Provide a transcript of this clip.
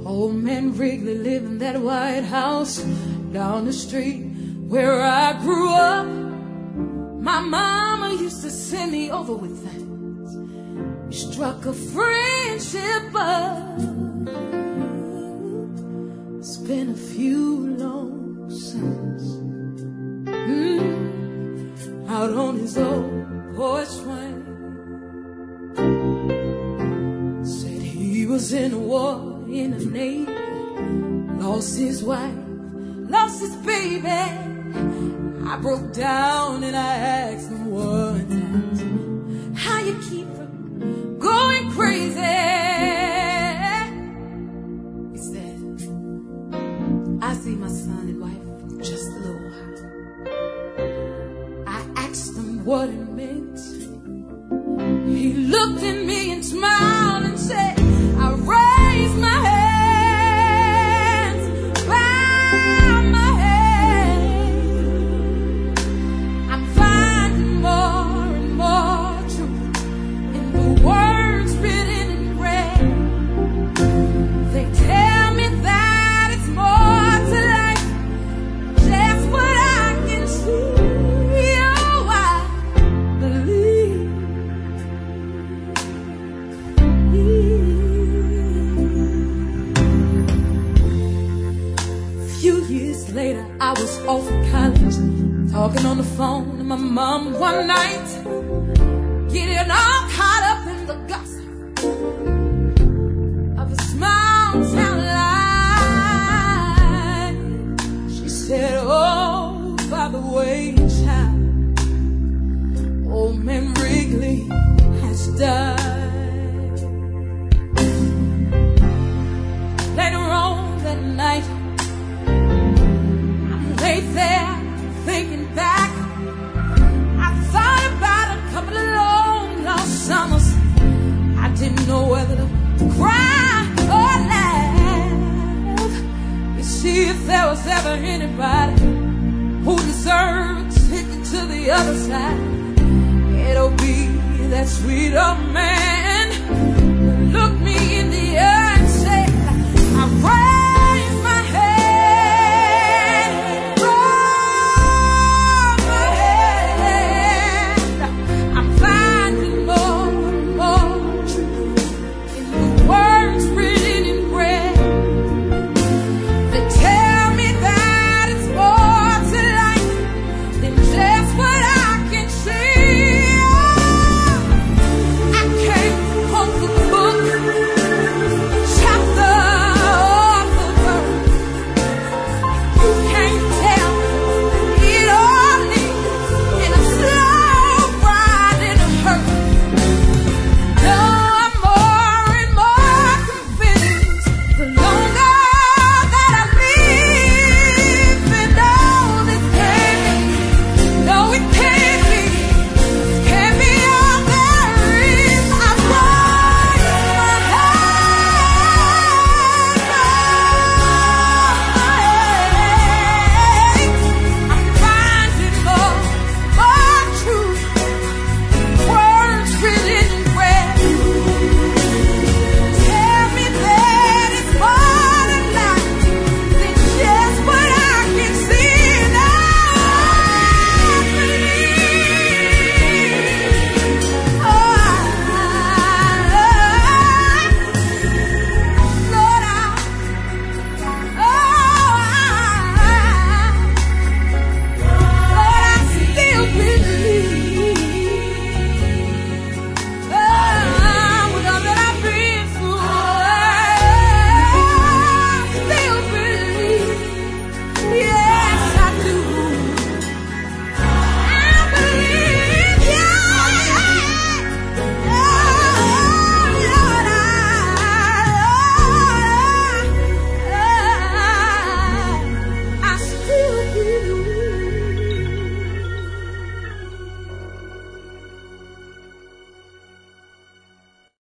Old man Wrigley lived in that White House down the street where I grew up. My mama used to send me over with things. We struck a friendship up. It's been a few long summers out on his old porch swing. Said he was in a war in the Navy, lost his wife, lost his baby. I broke down and I asked him one time, how you keep from going crazy? He said, I see my son and wife for just a little while. I asked him what it meant. He looked at me and smiled and said, I raised my hands, bow my head. I'm finding more and more truth in the words written in red. They tell me that it's more to life, just what I can see. Oh, I believe. Years later, I was off at college, talking on the phone to my mom one night, getting all caught up in the gossip of a small town life. She said, oh, by the way, child, old man Wrigley has died. Later on that night, lay there thinking back. I thought about a couple of long lost summers. I didn't know whether to cry or laugh. You see, if there was ever anybody who deserved to take it to the other side, it'll be that sweet old